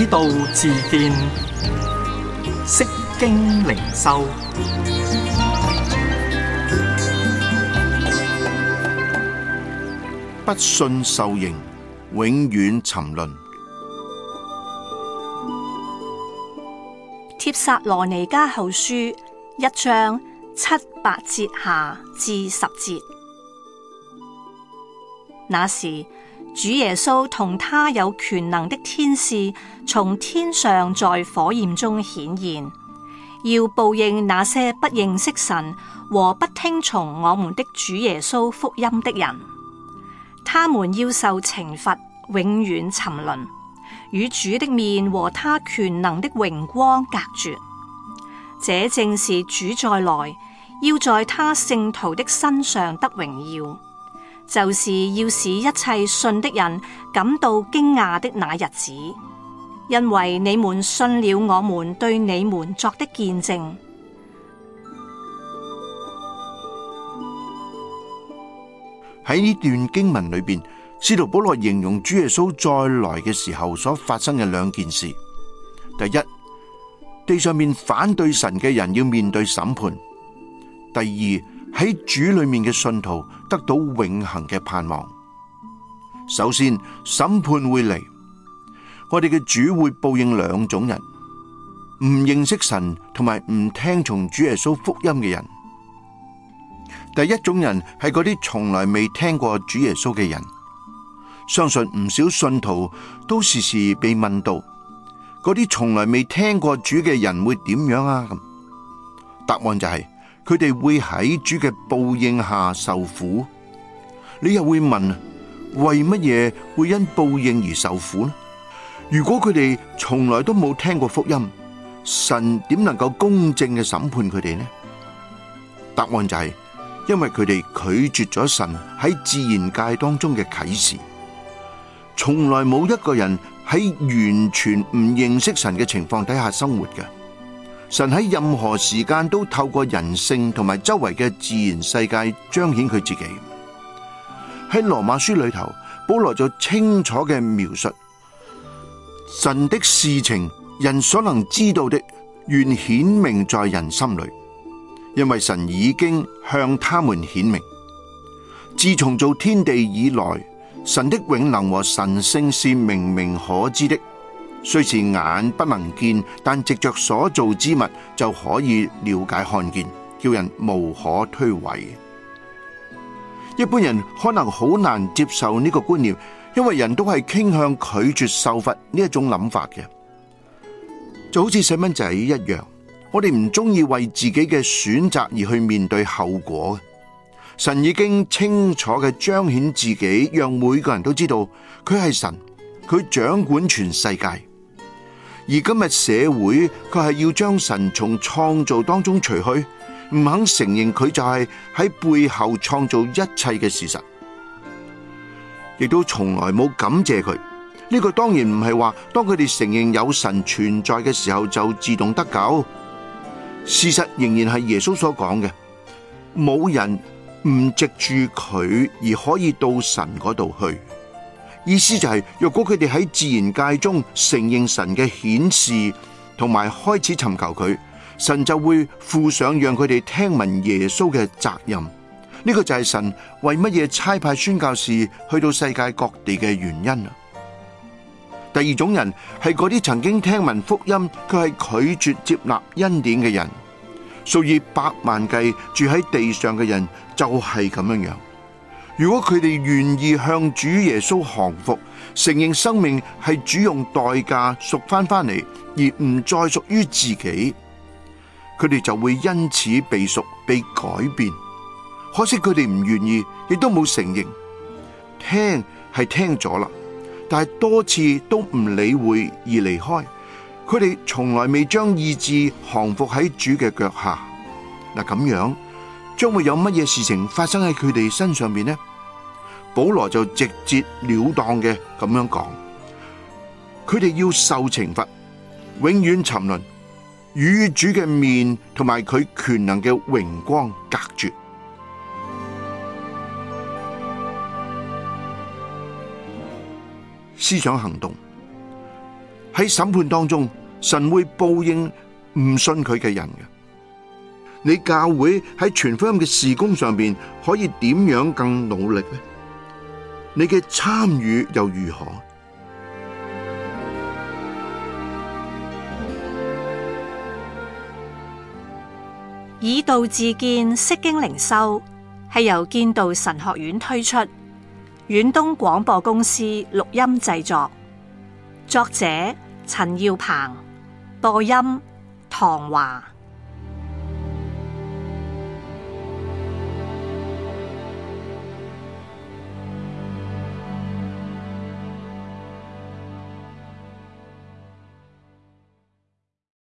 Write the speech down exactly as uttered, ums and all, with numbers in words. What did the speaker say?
道自見，釋經靈修， 不信受刑，永遠沉淪。 帖撒羅尼迦後書一章七八節下至十節。那時，主耶穌同他有權能的天使從天上在火焰中顯現，要報應那些不認識神和不聽從我們的主耶穌福音的人。他們要受懲罰，永遠沉淪，與主的面和他權能的榮光隔絕。這正是主再來，要在他聖徒的身上得榮耀，就是要使一切信的人感到驚訝的那日子，因為你們信了我們對你們作的見證。 喺呢段經文裏邊，使徒保羅形容主耶穌再來嘅時候所發生嘅兩件事。第一，地上面反對神嘅人要面對審判；第二，喺主裏面嘅信徒得到永恆嘅盼望。首先，審判會嚟，我哋嘅主會報應兩種人：唔認識神同埋唔聽從主耶穌福音嘅人。第一種人係嗰啲從來未聽過主耶穌嘅人，相信唔少信徒都時時被問到，嗰啲從來未聽過主嘅人會點樣啊？咁答案就係佢哋會喺主嘅報應下受苦。你又會問，為乜嘢會因報應而受苦呢？如果佢哋從來都冇聽過福音，神點能夠公正嘅審判佢哋呢？答案就係因為佢哋拒絕咗神喺自然界當中嘅啟示。從來冇一個人喺完全唔認識神嘅情況底下生活嘅。神喺任何時間都透過人性同埋周圍嘅自然世界彰顯佢自己。喺羅馬書裏頭，保羅就清楚嘅描述神的事情，人所能知道的，原顯明在人心裏。因為神已經向他們顯明，自從造天地以來，神的永能和神性是明明可知的，雖是眼不能見，但藉着所造之物就可以了解看見，叫人無可推諉。一般人可能好難接受呢個觀念，因為人都係傾向拒絕受罰呢一種諗法嘅，就好似細蚊仔一樣。我哋唔中意為自己嘅選擇而去面對後果。神已經清楚嘅彰顯自己，讓每個人都知道佢係神，佢掌管全世界。而今日社會佢係要將神從創造當中除去，唔肯承認佢就係喺背後創造一切嘅事實，亦都從來冇感謝佢。呢個當然唔係話當佢哋承認有神存在嘅時候就自動得救。事實仍然係耶穌所講嘅，冇人唔藉住佢而可以到神嗰度去。意思就係，若果佢哋喺自然界中承認神嘅顯示，同埋開始尋求佢，神就會負上讓佢哋聽聞耶穌嘅責任。呢個就係神為乜嘢差派宣教士去到世界各地嘅原因啊！第二種人係嗰啲曾經聽聞福音，佢係拒絕接納恩典嘅人，數以百萬計住喺地上嘅人就係咁樣樣。如果佢哋願意向主耶穌降服，承認生命係主用代價贖翻翻嚟，而唔再屬於自己，佢哋就會因此被贖、被改變。可惜佢哋唔願意，亦都冇承認。聽係聽咗啦，但係多次都唔理會而離開，佢哋從來未將意志降服喺主嘅腳下。嗱，咁樣將會有乜嘢事情發生喺佢哋身上邊呢？保羅就直截了當嘅咁樣講，佢哋要受懲罰，永遠沉淪，與主嘅面同埋佢權能嘅榮光隔絕。思想行動。 喺審判當中，神會報應唔信佢嘅人嘅。你教會喺傳福音嘅事工上邊可以點樣更努力呢？你嘅參與又如何？ 以道自見，釋經靈修係由建道神學院推出，遠東廣播公司錄音製作，作者陳耀鵬，播音唐華。